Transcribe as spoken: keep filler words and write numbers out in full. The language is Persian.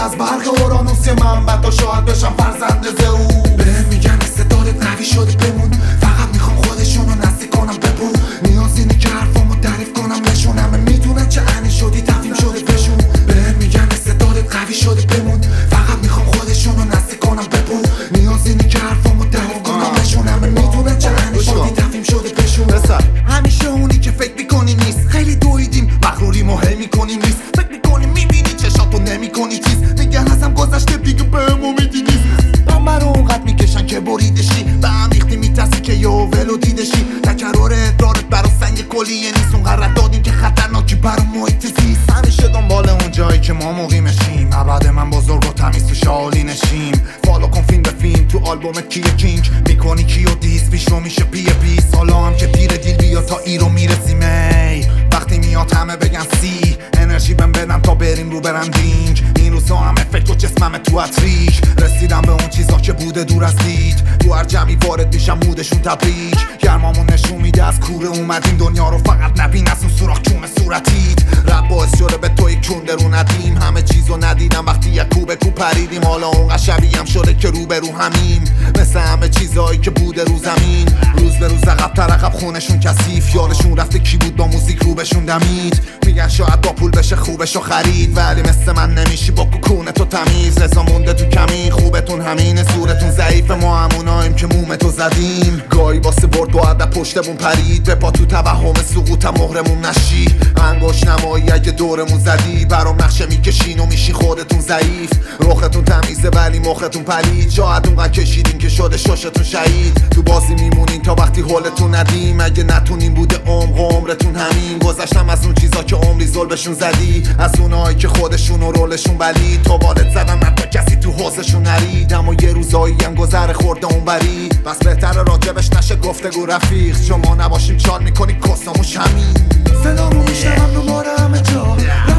از برق اورانوس منبع تا شاید بشم فرزند زئو. بهم میگن استعدادت قوی شده بمون، فقط میخوام خودشونو نزدیک کنم ببون. نیاز اینه که حرفامو تعریف کنم بهشون، همه میدونن چه عنی شدی تفهیم شده بهشون. بهم میگن استعدادت قوی شده بمون، فقط میخوام خودشونو نزدیک کنم ببون. نیاز اینه که حرفامو تعریف کنم بهشون، همه میدونن چه عنی شدی تفهیم شده بهشون. همیشه اونی که فکر میکنی نیست، خیلی دویدیم مغروری مهم میکنیم نیست. فکر میکنی میبینی چشاتو نمیکنی چیز، میگن ازم گذشته دیگه بهم امیدی نیست. بمبر رو اونقدر میکشن که بریدشی، به هم ریختی میترسی که یه ولو دیدشی. تکرار ادرارت برا سنگ کلیه نیست، اونقدر دادیم که خطرناکی برا محیط زیست. همیشه دنبال اون جایی که ما مقیمشیم، ابد من بزرگ و تمیز تو شالی نشیم. فالو کن فیلم به فیلم تو آلبومت کیه کینگ، میکنی کیو دیس پیش رو میشه پیه پیس. حالا هم که پیر دیل بیا تا ای رو میرسیم. ای وقتی میاد همه بگن سی، انرژی بهم بدم تا بریم رو برندینگ. این روزا همه فکر و جسمم تو اتریک، رسیدم به اون چیزا که بوده دور از دید. تو هر جمعی وارد میشم مودشون تبریک، گرمامون نشون میده از کوره اومدیم دنیا رو. فقط نبین از اون سوراخ چوم صورتیت، رب باعث شده به توی کنده رو ندیم. همه چیزو ندیدم وقتی یک کوبه کو پریدیم، حالا اون شبیه هم شده که رو به رو همیم. مثل همه چیزایی که بوده رو زمین، روز به روز عقب تر عقب خونشون کثیف. یادشون رفته کی بود با موزیک رو بهشون دمید. میگن شاید با پول بشه خوبشو خرید، ولی مثل من نمیشی با کوکونه تو تمیز. رضا مونده تو کمی خوبتون همینه، صورتون ضعیف ما هموناییم که مومتو زدیم. گاهی واسه برد با ادب پشتمون پرید، به پا تو توهم سقوطم مهرمون نشی. انگوش نمایی اگه دورمون زدی، برام نقشه میکشین و میشی خودتون ضعیف. رختون تمیزه ولی مختون پلید، شاید اونقدر کشیدین که شده ششتون شهید. تو بازی میمونین تا وقتی حالتون ندیم، اگه نتونین بوده عمق و عمرتون همین. گذشتم از اون چیزا که عمری زلبشون زدی، از اونایی که خودشون و رولشون بلید. تا والد زدن حتی کسی تو حوزشون نرید، اما یه روزایی هم گذر خورده اون بری. بس بهتره راجبش نشه گفتگو رفیق، شما نباشیم چال میکنی کساموش همین. صدامو میشنم دوباره همه جا،